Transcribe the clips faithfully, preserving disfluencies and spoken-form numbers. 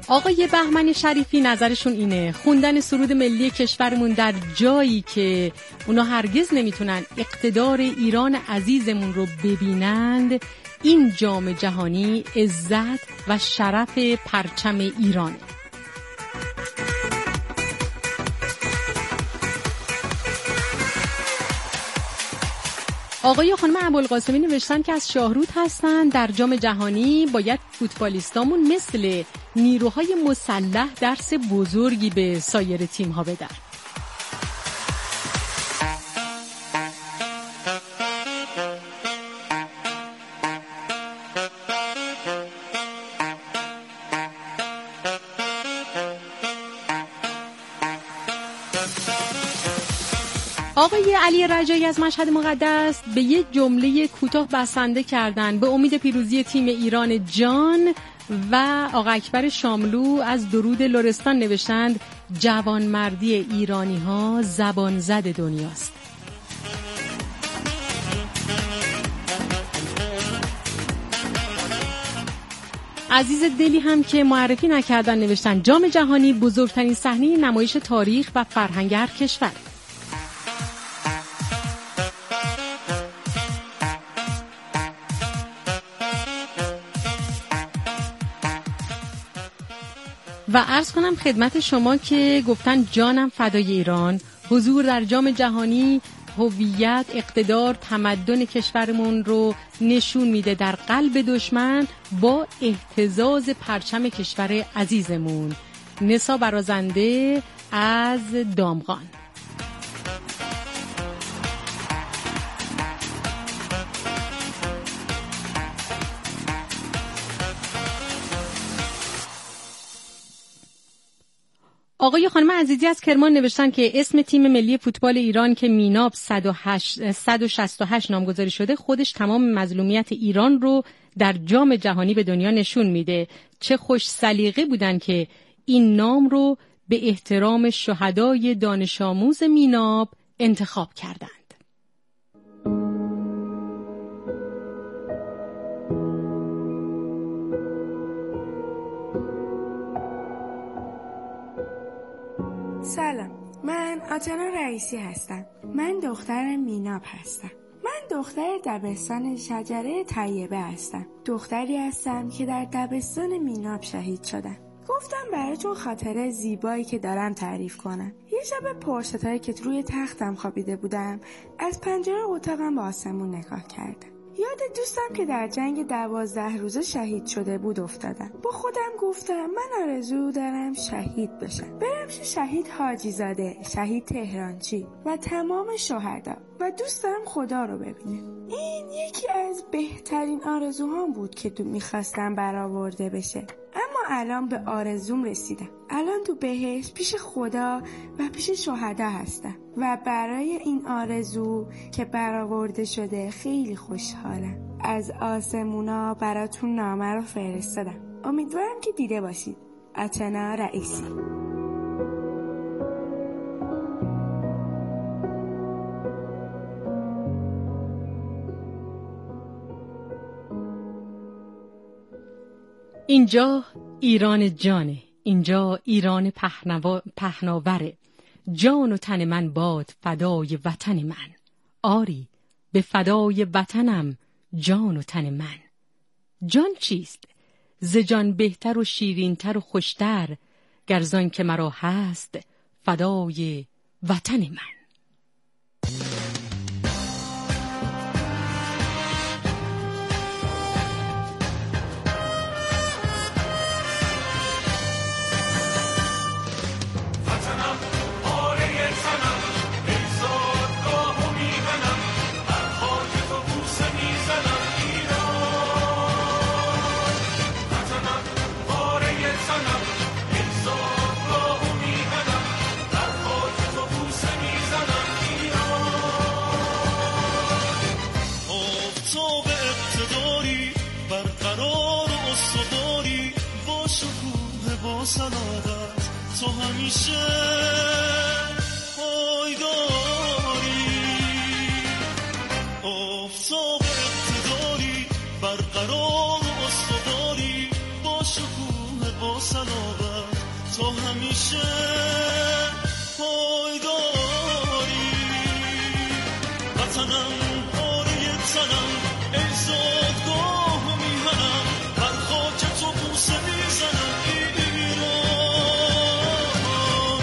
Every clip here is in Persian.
آقای بهمنی شریفی نظرشون اینه خوندن سرود ملی کشورمون در جایی که اونا هرگز نمیتونن اقتدار ایران عزیزمون رو ببینند، این جام جهانی عزت و شرف پرچم ایرانه. آقای خانم ابوالقاسمی نوشتن که از شاهرود هستن. در جام جهانی باید فوتبالیستامون مثل نیروهای مسلح درس بزرگی به سایر تیم‌ها بدن. آقای علی رجایی از مشهد مقدس به یه جمله کوتاه بسنده کردن: به امید پیروزی تیم ایران جان. و آقا اکبر شاملو از درود لرستان نوشتند جوانمردی ایرانی ها زبان زد دنیاست. عزیز دلی هم که معرفی نکردن نوشتن جام جهانی بزرگترین صحنه نمایش تاریخ و فرهنگ هر کشور. و عرض کنم خدمت شما که گفتن جانم فدای ایران. حضور در جام جهانی هویت، اقتدار، تمدن کشورمون رو نشون میده در قلب دشمن با اهتزاز پرچم کشور عزیزمون. نسا برازنده از دامغان. آقای خانم عزیزی از کرمان نوشتن که اسم تیم ملی فوتبال ایران که میناب صد و شصت و هشت نامگذاری شده خودش تمام مظلومیت ایران رو در جام جهانی به دنیا نشون میده. چه خوش سلیقه بودن که این نام رو به احترام شهدای دانش آموز میناب انتخاب کردند. سلام، من آتنا رئیسی هستم. من دختر میناب هستم. من دختر دبستان شجره طیبه هستم. دختری هستم که در دبستان میناب شهید شدم. گفتم براتون خاطره زیبایی که دارم تعریف کنم. یه شب پرستاره که روی تختم خوابیده بودم، از پنجره اتاقم به آسمون نگاه کردم. یاد دوستم که در جنگ دوازده روزه شهید شده بود افتادم. با خودم گفتم من آرزو دارم شهید بشم. برم چه شهید حاجی زاده، شهید تهرانچی و تمام شهدا و دوست دارم خدا رو ببینم. این یکی از بهترین آرزوهام بود که تو میخواستم برآورده بشه. اما الان به آرزوم رسیدم. الان تو بهشت پیش خدا و پیش شهدا هستم و برای این آرزو که برآورده شده خیلی خوشحالم. از آسمونا براتون نامه رو فرستادم. امیدوارم که دیده باشید. آتنا رئیسی. اینجا ایران جانه، اینجا ایران پهنوا... پهناوره. جان و تن من باد فدای وطن من. آری به فدای وطنم جان و تن من. جان چیست؟ ز جان بهتر و شیرینتر و خوشتر، گرزان که مرا هست فدای وطن من. صلابت تو همیشه پایداری، آفتاب اقتداری برقرار و استواری، با شکوه با صلابت همیشه پایداری. وطنم پاره تنم ای زادگاه میهنم، بر خاک تو بوسه میزنم ایران.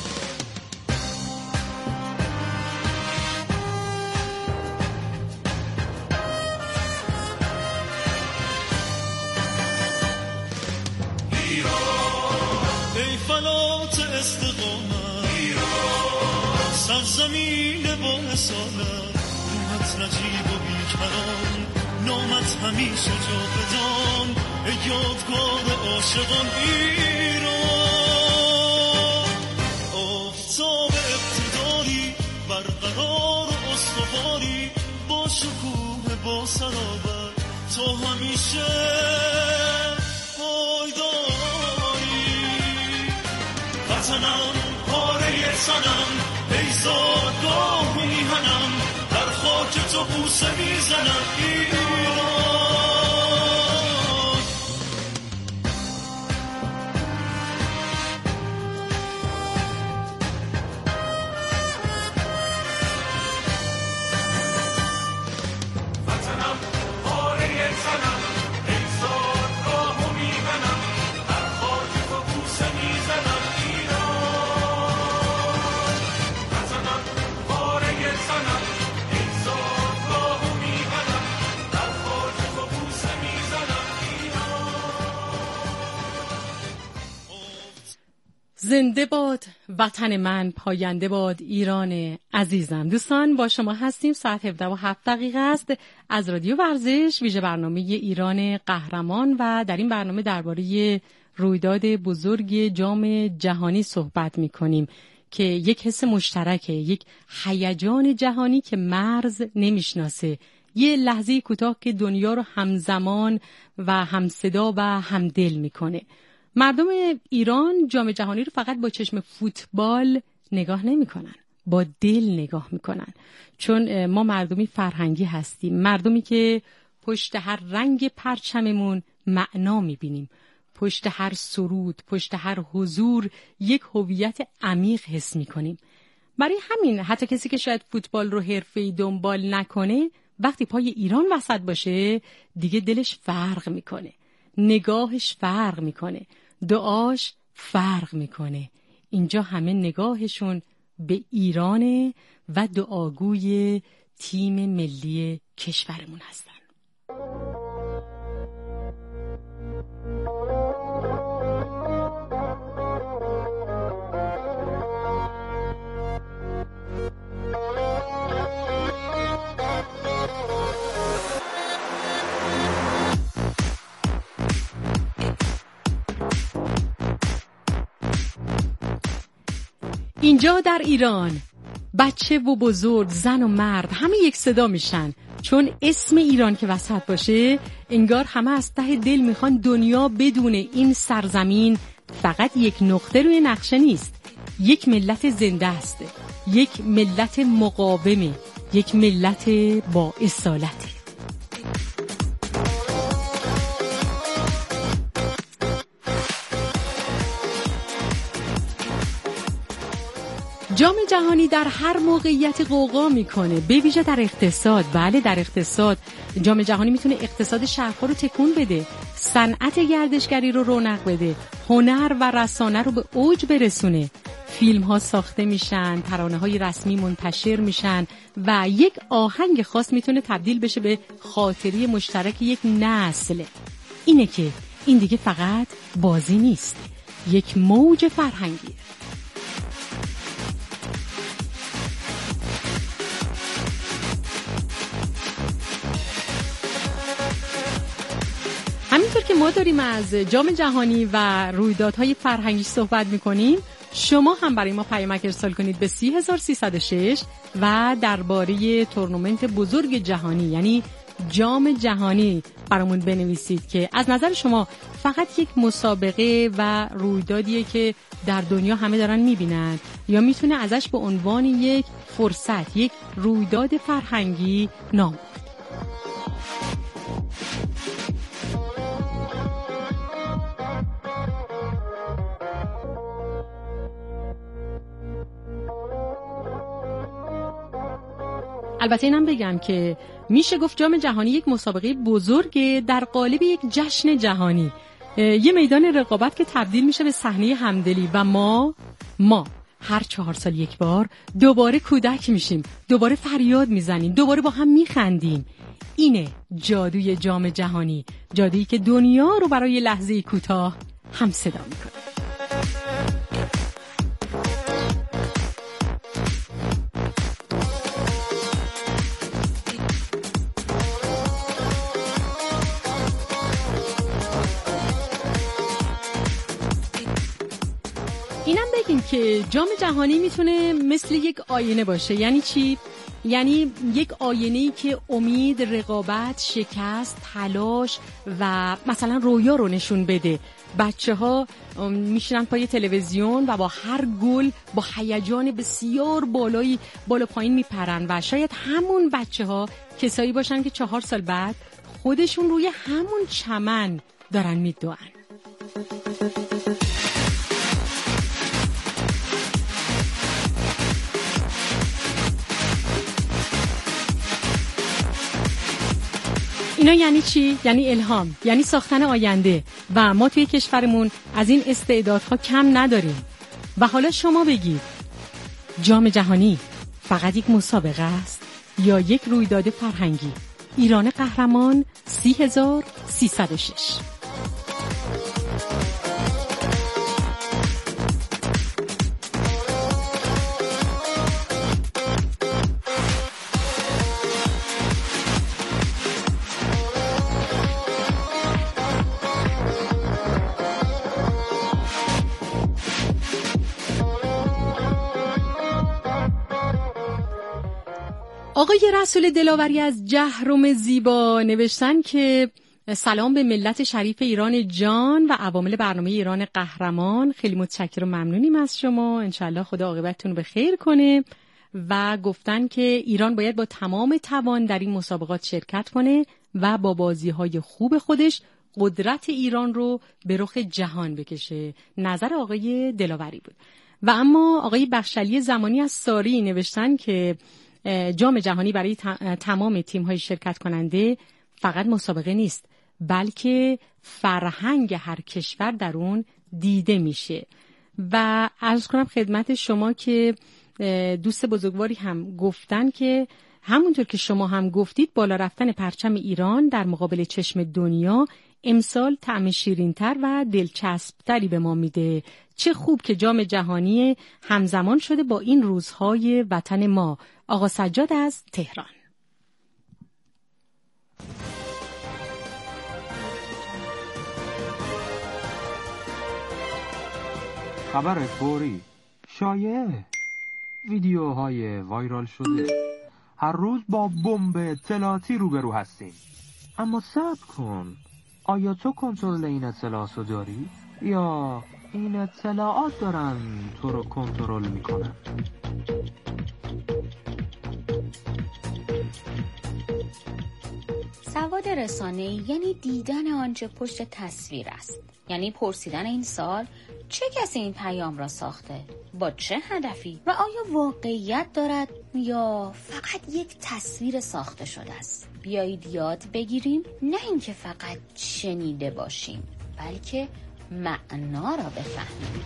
ایران ای فلات استقامت، ایران سرزمین با اصالت، روحت نجیب و بیکران، نامت همیشه جاودان، ای یادگار عاشقان ایران. آفتاب اقتداری برقرار و استواری، با شکوه با صلابت تو همیشه پایداری. وطنم پاره سنم ای زادگاه میهنم، در خاک تو بوسه میزنم ایران. وطنم پاره سنم ای زادگاه میهنم، در خاک تو بوسه میزنم ایران. وطنم پاره سنم ای زادگاه میهنم، در خاک تو بوسه میزنم زنده باد وطن من، پاینده باد ایران عزیزم. دوستان با شما هستیم، ساعت هفده و هفت دقیقه است از رادیو ورزش، ویژه برنامه ایران قهرمان، و در این برنامه درباره رویداد بزرگ جام جهانی صحبت می‌کنیم که یک حس مشترکه، یک هیجان جهانی که مرز نمیشناسه، یه لحظه کوتاه که دنیا رو همزمان و همصدا و همدل میکنه. مردم ایران جام جهانی رو فقط با چشم فوتبال نگاه نمی‌کنن، با دل نگاه می‌کنن، چون ما مردمی فرهنگی هستیم، مردمی که پشت هر رنگ پرچممون معنا می‌بینیم، پشت هر سرود، پشت هر حضور یک هویت عمیق حس می‌کنیم. برای همین حتی کسی که شاید فوتبال رو حرفه‌ای دنبال نکنه، وقتی پای ایران وسط باشه دیگه دلش فرق می‌کنه، نگاهش فرق می‌کنه، دعاش فرق میکنه. اینجا همه نگاهشون به ایرانه و دعاگوی تیم ملی کشورمون هستن. اینجا در ایران بچه و بزرگ، زن و مرد همه یک صدا میشن، چون اسم ایران که وسط باشه انگار همه از ته دل میخوان دنیا بدونه این سرزمین فقط یک نقطه روی نقشه نیست، یک ملت زنده است، یک ملت مقاومه، یک ملت با اصالته. جام جهانی در هر موقعیت قوقا میکنه، به ویژه در اقتصاد. بله در اقتصاد جام جهانی میتونه اقتصاد شهرها رو تکون بده، صنعت گردشگری رو رونق بده، هنر و رسانه رو به اوج برسونه، فیلم ها ساخته میشن، ترانه های رسمی منتشر میشن و یک آهنگ خاص میتونه تبدیل بشه به خاطره مشترک یک نسل. اینه که این دیگه فقط بازی نیست، یک موج فرهنگیه. همینطور که ما داریم از جام جهانی و رویدادهای فرهنگی صحبت میکنیم، شما هم برای ما پیامک ارسال کنید به سی هزار و سیصد و شش و درباره تورنمنت بزرگ جهانی یعنی جام جهانی برامون بنویسید که از نظر شما فقط یک مسابقه و رویدادیه که در دنیا همه دارن میبینن، یا میتونه ازش به عنوان یک فرصت، یک رویداد فرهنگی نام برد. البته اینم بگم که میشه گفت جام جهانی یک مسابقه بزرگه در قالب یک جشن جهانی، یه میدان رقابت که تبدیل میشه به صحنه همدلی و ما ما هر چهار سال یک بار دوباره کودک میشیم، دوباره فریاد میزنیم، دوباره با هم میخندیم. اینه جادوی جام جهانی، جادویی که دنیا رو برای لحظه کوتاه هم صدا میکنه. اینم بگیم که جام جهانی میتونه مثل یک آینه باشه. یعنی چی؟ یعنی یک آینه‌ای که امید، رقابت، شکست، تلاش و مثلا رویا رو نشون بده. بچه‌ها میشینن پای تلویزیون و با هر گل با هیجان بسیار بالایی بالا پایین میپرن و شاید همون بچه‌ها کسایی باشن که چهار سال بعد خودشون روی همون چمن دارن میدوئن. اینا یعنی چی؟ یعنی الهام، یعنی ساختن آینده و ما توی کشورمون از این استعدادها کم نداریم. و حالا شما بگید جام جهانی فقط یک مسابقه است یا یک رویداد فرهنگی؟ ایران قهرمان سی هزار و سیصد و شش. آقای رسول دلاوری از جهرم زیبا نوشتن که سلام به ملت شریف ایران جان و عوامل برنامه ایران قهرمان. خیلی متشکرم و ممنونیم از شما. انشالله خدا عاقبتتون رو به خیر کنه. و گفتن که ایران باید با تمام توان در این مسابقات شرکت کنه و با بازی‌های خوب خودش قدرت ایران رو به رخ جهان بکشه. نظر آقای دلاوری بود. و اما آقای بخشلی زمانی از ساری نوشتن که جام جهانی برای تمام تیم‌های شرکت کننده فقط مسابقه نیست، بلکه فرهنگ هر کشور در اون دیده میشه. و عرض کنم خدمت شما که دوست بزرگواری هم گفتن که همونطور که شما هم گفتید بالا رفتن پرچم ایران در مقابل چشم دنیا امسال طعم شیرین‌تر و دلچسب‌تری به ما میده. چه خوب که جام جهانی همزمان شده با این روزهای وطن ما. آقا سجاد از تهران. خبر فوری، شایعه، ویدیوهای وایرال شده. هر روز با بمب اطلاعاتی روبرو هستیم. اما صبر کن، آیا تو کنترل این اطلاعات رو داری؟ یا این اطلاعات دارن تو رو کنترل میکنن؟ سواد رسانه‌ای یعنی دیدن آنچه پشت تصویر است. یعنی پرسیدن این سوال چه کسی این پیام را ساخته؟ با چه هدفی؟ و آیا واقعیت دارد یا فقط یک تصویر ساخته شده است؟ بیایید یاد بگیریم، نه اینکه فقط شنیده باشیم، بلکه معنا را بفهمیم.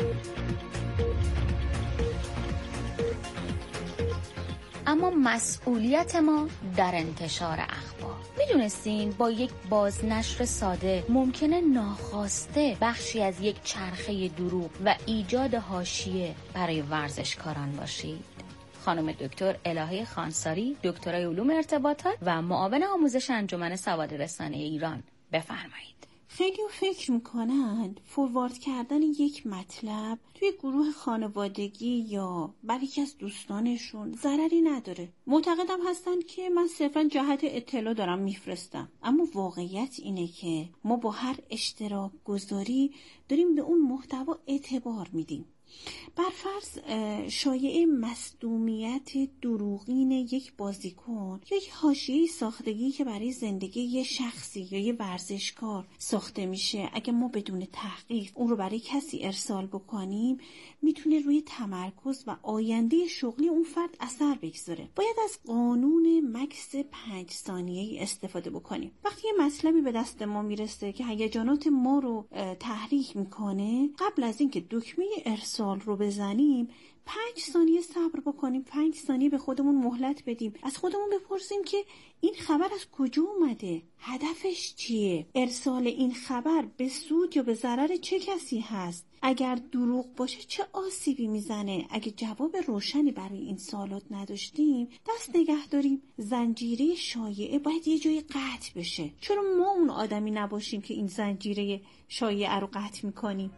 اما مسئولیت ما در انتشار اخبار. میدونستین با یک بازنشر ساده ممکنه ناخواسته بخشی از یک چرخه دروغ و ایجاد حاشیه برای ورزشکاران باشید؟ خانم دکتر الهه خانساری، دکترای علوم ارتباطات و معاون آموزش انجمن سواد رسانه ایران، بفرمایید. خیلی فکر میکنند فوروارد کردن یک مطلب توی گروه خانوادگی یا برای یکی از دوستانشون ضرری نداره. معتقدم هستن که من صرفا جهت اطلاع دارم میفرستم، اما واقعیت اینه که ما با هر اشتراک گذاری داریم به اون محتوا اعتبار میدیم. برفرض شایعه مصدومیت دروغین یک بازیکن یا یک حاشیه ساختگی که برای زندگی یه شخصی یا یه ورزشکار ساخته میشه، اگه ما بدون تحقیق اون رو برای کسی ارسال بکنیم میتونه روی تمرکز و آینده شغلی اون فرد اثر بگذاره. باید از قانون مکث پنج ثانیه‌ای استفاده بکنیم. وقتی یه مطلبی به دست ما میرسه که هیجانات ما رو تحریک میکنه، قبل از اینکه دکمه ارسال رو بزنیم پنج ثانیه صبر بکنیم، پنج ثانیه به خودمون مهلت بدیم، از خودمون بپرسیم که این خبر از کجا اومده، هدفش چیه، ارسال این خبر به سود یا به ضرر چه کسی هست، اگر دروغ باشه چه آسیبی میزنه. اگه جواب روشنی برای این سوالات نداشتیم دست نگه داریم. زنجیره شایعه باید یه جایی قطع بشه. چرا ما اون آدمی نباشیم که این زنجیره شایعه رو قطع میکنیم؟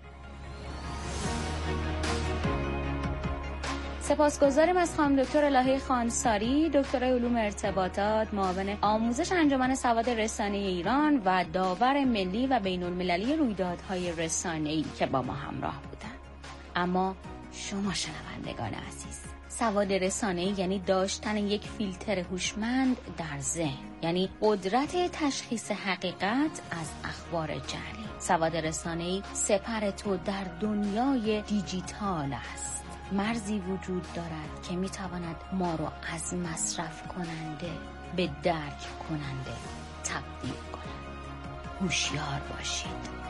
سپاسگزاریم از خانم دکتر الهه خانساری، دکترای علوم ارتباطات، معاون آموزش انجمن سواد رسانه‌ای ایران و داور ملی و بین‌المللی رویدادهای رسانه‌ای که با ما همراه بودند. اما شما شنوندگان عزیز، سواد رسانه‌ای یعنی داشتن یک فیلتر هوشمند در ذهن، یعنی قدرت تشخیص حقیقت از اخبار جعلی. سواد رسانه‌ای سپر تو در دنیای دیجیتال است. مرزی وجود دارد که میتواند ما را از مصرف کننده به درک کننده تبدیل کند. هوشیار باشید.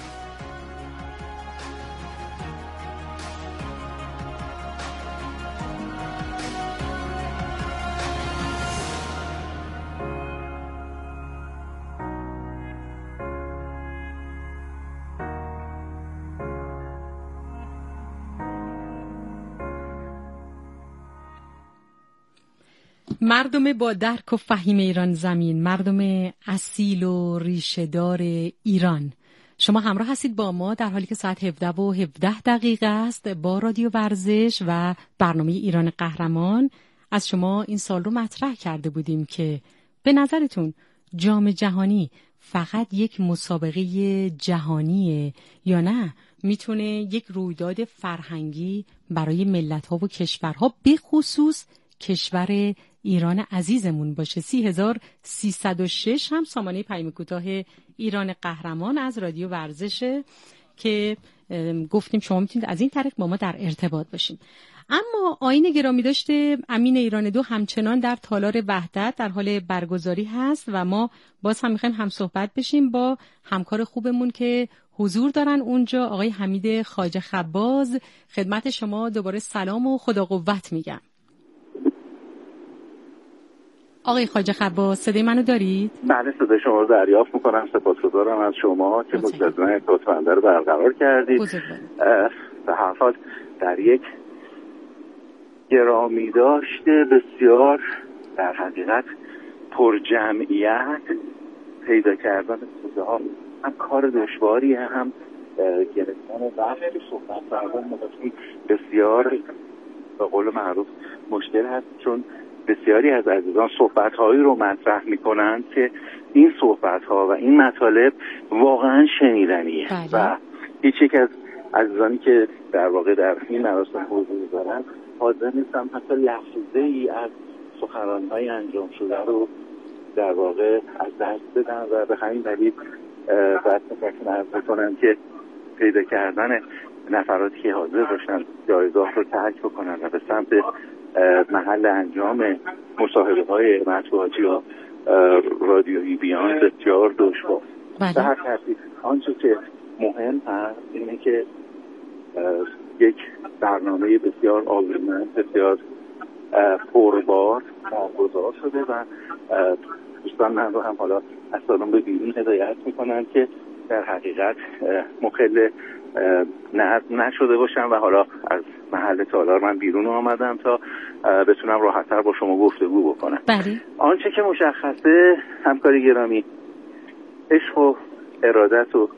مردم با درک و فهیم ایران زمین، مردم اصیل و ریشه‌دار ایران، شما همراه هستید با ما در حالی که ساعت هفده و هفده دقیقه است با رادیو ورزش و برنامه ایران قهرمان. از شما این سال رو مطرح کرده بودیم که به نظرتون جام جهانی فقط یک مسابقه جهانیه یا نه میتونه یک رویداد فرهنگی برای ملت‌ها و کشورها، به خصوص کشور ایران عزیزمون باشه. سی هزار سیصد و شش هم سامانه پیام کوتاه ایران قهرمان از رادیو ورزشه که گفتیم شما میتونید از این طریق با ما در ارتباط باشین. اما آیین گرامی داشته امین ایران دو همچنان در تالار وحدت در حال برگزاری هست و ما باز هم میخوایم هم صحبت بشیم با همکار خوبمون که حضور دارن اونجا، آقای حمید خواجه خباز. خدمت شما دوباره سلام و خدا قوت میگم. آقای خواجه خباز صدای منو دارید؟ بله صدای شما رو دریافت میکنم. سپاسگزارم از شما که مجدداً لطف‌بنده رو برقرار کردید. به هر حال در یک گرامی داشته بسیار در حقیقت پر جمعیت پیدا کردن سوزه ها هم کار دشواریه، هم گرفتن وقت صحبت کردن بسیار به قول معروف مشکل هست، چون بسیاری از عزیزان صحبت‌هایی رو مطرح می‌کنند که این صحبت‌ها و این مطالب واقعاً شنیدنیه و هیچ یک از عزیزانی که در واقع در این مراسم حضور دارن حاضر نیستن حتی لحظه‌ای از سخنرانی‌های انجام شده رو در واقع از دست بدن و به همین دلیل باید فکر عرض بکنم که پیدا کردن نفراتی که حاضر باشن جایگاه رو ترک بکنن و به سمت محل انجام مصاحبه‌های مطبوعاتی و رادیویی بیان بسیار دشوار. به هر ترتیب آنچه که مهم هست اینه که یک برنامه بسیار آزمون بسیار پربار برگزار شده و دوستان من رو هم حالا از سالن به بیرون هدایت میکنن که در حقیقت مخل نشده باشم و حالا از محل تالار من بیرون آمدم تا بتونم راحت‌تر با شما گفتگو بکنم. بله. آنچه که مشخصه همکاری گرامی، عشق و ارادت و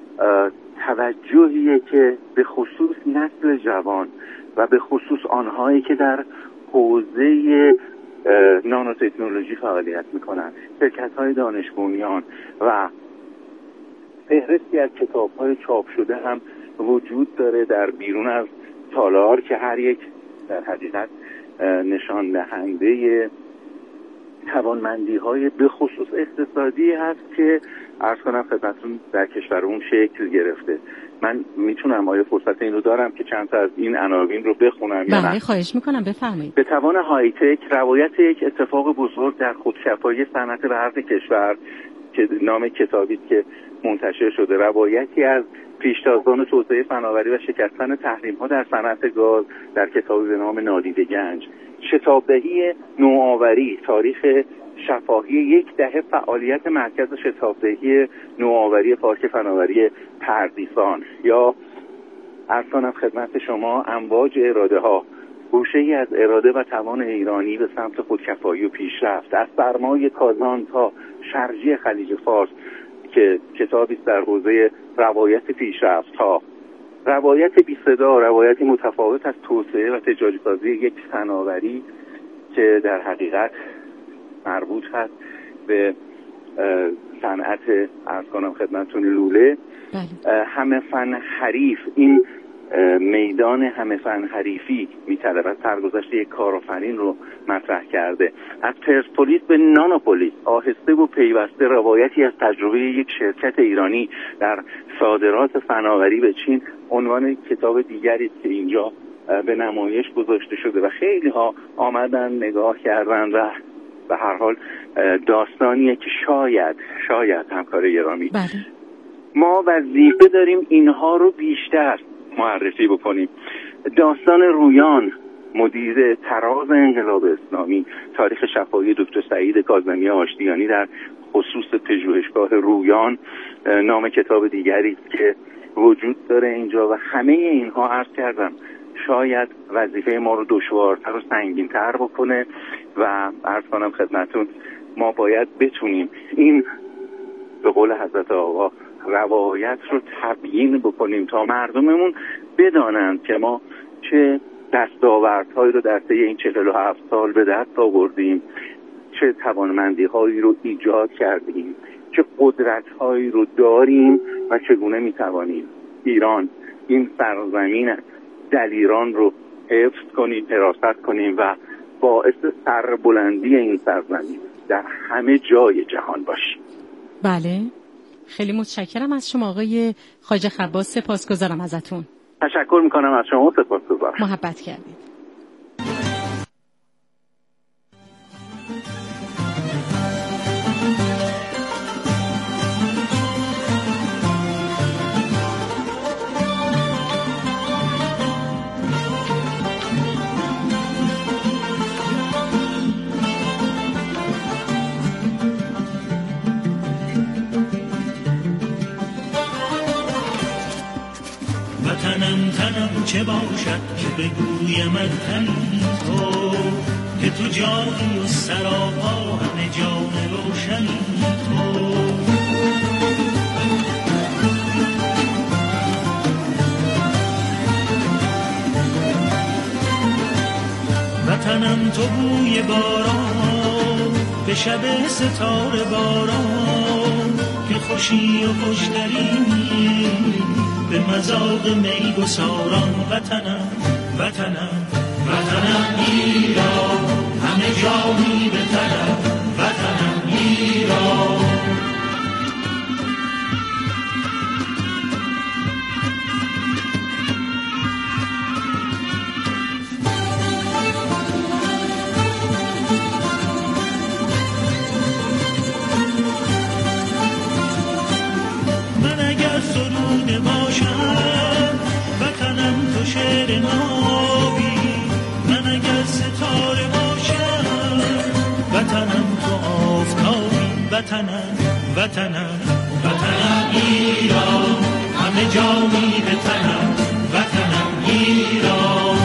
توجهیه که به خصوص نسل جوان و به خصوص آنهایی که در حوزه نانو تکنولوژی فعالیت میکنن، شرکت‌های دانش بنیان و فهرستی از کتاب‌های چاپ شده هم وجود داره در بیرون از تالار که هر یک در حقیقت نشان دهنده توانمندی های به خصوص اقتصادی هست که عرض کنم خدمتتون در کشورمون شکل گرفته. من میتونم آیا فرصت این رو دارم که چند تا از این عناوین رو بخونم؟ بله خواهش میکنم بفرمایید. به توان های تک روایت یک اتفاق بزرگ در خودکفایی صنعت برق کشور که نام کتابی که منتشر شده، روایتی از پیشتازان توسعه فناوری و شکستن تحریم‌ها در صنعت گاز در کتابی به نام نادیده گنج. شتابدهی نوآوری، تاریخ شفاهی یک دهه فعالیت مرکز شتابدهی نوآوری پارک فناوری پردیسان. یا عرض کنم خدمت شما امواج اراده ها، گوشه‌ای از اراده و توان ایرانی به سمت خودکفایی و پیشرفت، از سرمای کازان تا شرجی خلیج فارس که کتابی در حوزه روایت پیشرفت ها، روایت بی صدا، روایتی متفاوت از توسعه و تجاری سازی یک فناوری که در حقیقت مربوط هست به صنعت عرض کنم خدمتتون لوله. بله. همه فن حریف، این میدان همه فن حریفی میطلبد سرگذشت یک کارآفرین رو مطرح کرده. از پرسپولیس به نانوپولیس، آهسته و پیوسته، روایتی از تجربه یک شرکت ایرانی در صادرات فناوری به چین عنوان کتاب دیگری است که اینجا به نمایش گذاشته شده و خیلی ها آمدن نگاه کردن و به هر حال داستانیه که شاید شاید همکار گرامی بله. ما وظیفه داریم اینها رو بیشتر معرفی بکنیم. داستان رویان، مدیر تراز انقلاب اسلامی، تاریخ شفاهی دکتر سعید کاظمی آشتیانی در خصوص پژوهشگاه رویان، نام کتاب دیگری است که وجود داره اینجا و همه اینها عرض کردم شاید وظیفه ما رو دشوارتر و سنگین‌تر بکنه و عرض کنم خدمتون ما باید بتونیم این به قول حضرت آقا روایت رو تبیین بکنیم تا مردممون بدانند که ما چه دستاوردهایی رو در طی این چهل و هفت سال به دست آوردیم، چه توانمندی‌هایی رو ایجاد کردیم، چه قدرت‌هایی رو داریم و چگونه می‌توانیم ایران، این سرزمین دلیران رو حفظ کنیم، حراست کنیم و باعث سربلندی این سرزمین در همه جای جهان باشیم. بله، خیلی متشکرم از شما آقای خواجه خباس، سپاسگزارم ازتون. تشکر میکنم از شما، سپاسگزارم. محبت کردید. تنم تنم چه باشد که بگویم تنی تو، که تو جانی و سراپا همه جان روشنی تو. وطنم تو بوی باران به شب ستاره باران، که خوشی و خوشترینی به مذاق می گساران. وطنم وطنم وطنم ایران، همه جانی به تنم وطنم ایران. من اگر سروده باشم وطنم تو شعر نابی، من اگر ستاره باشم وطنم تو آفتابی. وطنم وطنم وطنم ایران، همه جانی به تنم وطنم ایران.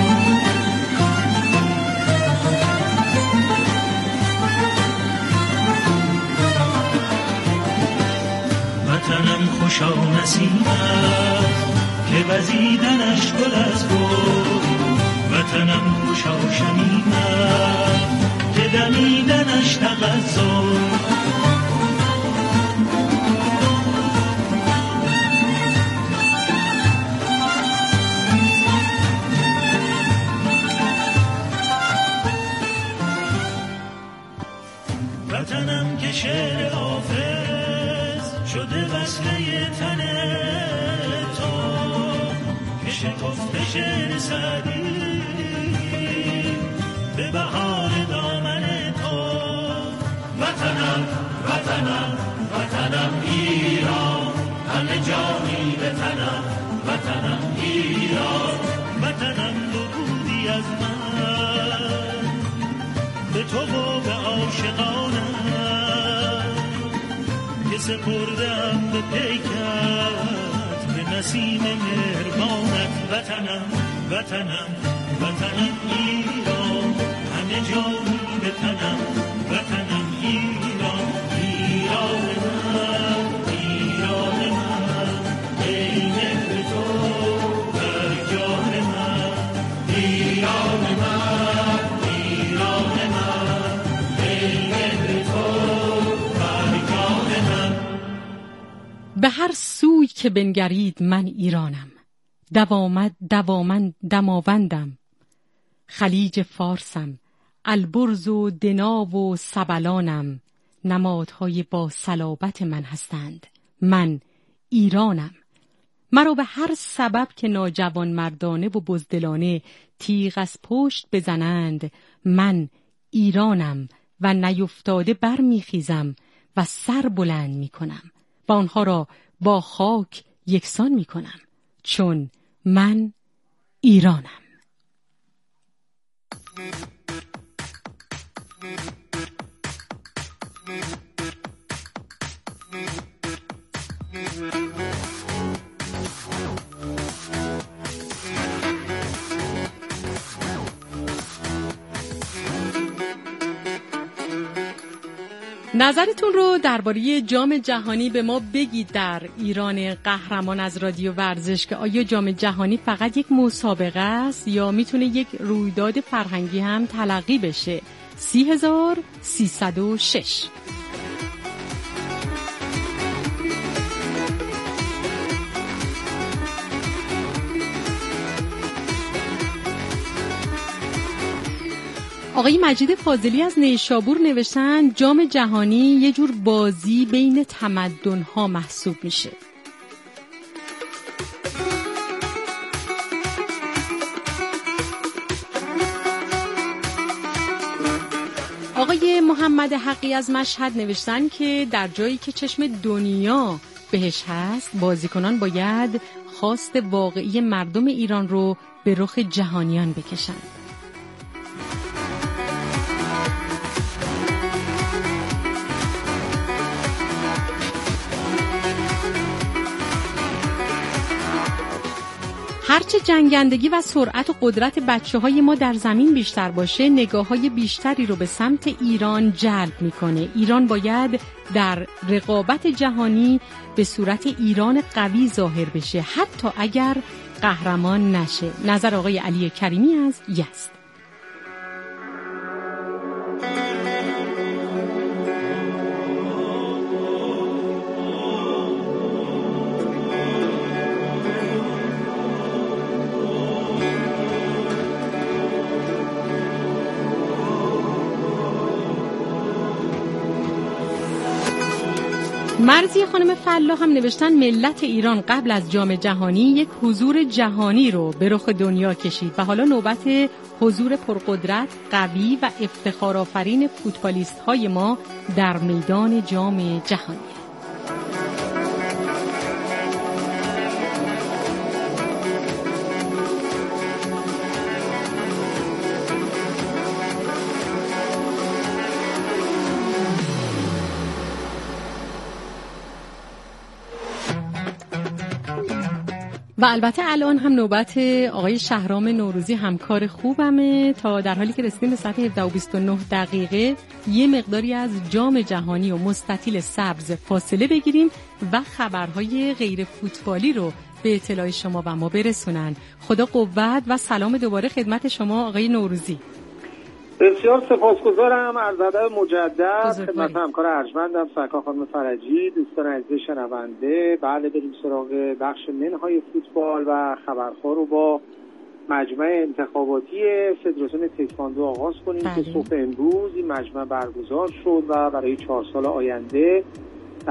وطنم خوشا نسیم است که وزیدنش گل از گل، وطنم خوشا شمیم است که دمیدنش تغزل. شده وصله تن تو که شکفته شعر سعدی به بهار دامن تو. وطنم وطنم وطنم ایران، همه جانی به تنم وطنم ایران. وطنم تو بودی از من به تو و به عاشقانم که سپردم به پیکت به نسیم مهربانت. وطنم وطنم وطنم ایران، همه جانی به تنم وطنم ایران. ایران من ایران من ای مهر تو در جان من. ایران من ایران من ای مهر تو در جان من. به هر سوی که بنگرید من ایرانم، دوامد دوامن دماوندم. خلیج فارسم، البرز و دنا و سبلانم. نمادهای با صلابت من هستند، من ایرانم. مرا به هر سبب که ناجوان مردانه و بزدلانه تیغ از پشت بزنند، من ایرانم و نیفتاده بر میخیزم و سر بلند میکنم و آنها را با خاک یکسان میکنم، چون من ایرانم. نظرتون رو درباره جام جهانی به ما بگید در ایران قهرمان از رادیو ورزش، که آیا جام جهانی فقط یک مسابقه است یا میتونه یک رویداد فرهنگی هم تلقی بشه؟ سی هزار سیصد و شش. آقای مجید فاضلی از نیشابور نوشتن جام جهانی یه جور بازی بین تمدن‌ها محسوب میشه. آقای محمد حقی از مشهد نوشتن که در جایی که چشم دنیا بهش هست، بازیکنان باید خواست واقعی مردم ایران رو به رخ جهانیان بکشن. هرچه جنگندگی و سرعت و قدرت بچه‌های ما در زمین بیشتر باشه، نگاه‌های بیشتری رو به سمت ایران جلب می‌کنه. ایران باید در رقابت جهانی به صورت ایران قوی ظاهر بشه، حتی اگر قهرمان نشه. نظر آقای علی کریمی از یزد. مرزی خانم فلاح هم نوشتن ملت ایران قبل از جام جهانی یک حضور جهانی رو به رخ دنیا کشید و حالا نوبت حضور پرقدرت، قوی و افتخارآفرین فوتبالیست های ما در میدان جام جهانی. و البته الان هم نوبت آقای شهرام نوروزی همکار خوبمه تا در حالی که رسیدیم به ساعت هفده و بیست و نه دقیقه یه مقداری از جام جهانی و مستطیل سبز فاصله بگیریم و خبرهای غیر فوتبالی رو به اطلاع شما و ما برسونن. خدا قوت و سلام دوباره خدمت شما آقای نوروزی. بسیار سپاسگزارم. عرض ادب مجدد خدمت همکار ارجمندم سرکار خانم فرجی، دوستان عزیز شنونده. بله بریم سراغ بخش منهای فوتبال و خبرها رو با مجمع انتخاباتی فدراسیون تکواندو آغاز کنیم که صبح امروز این مجمع برگزار شد و برای چهار سال آینده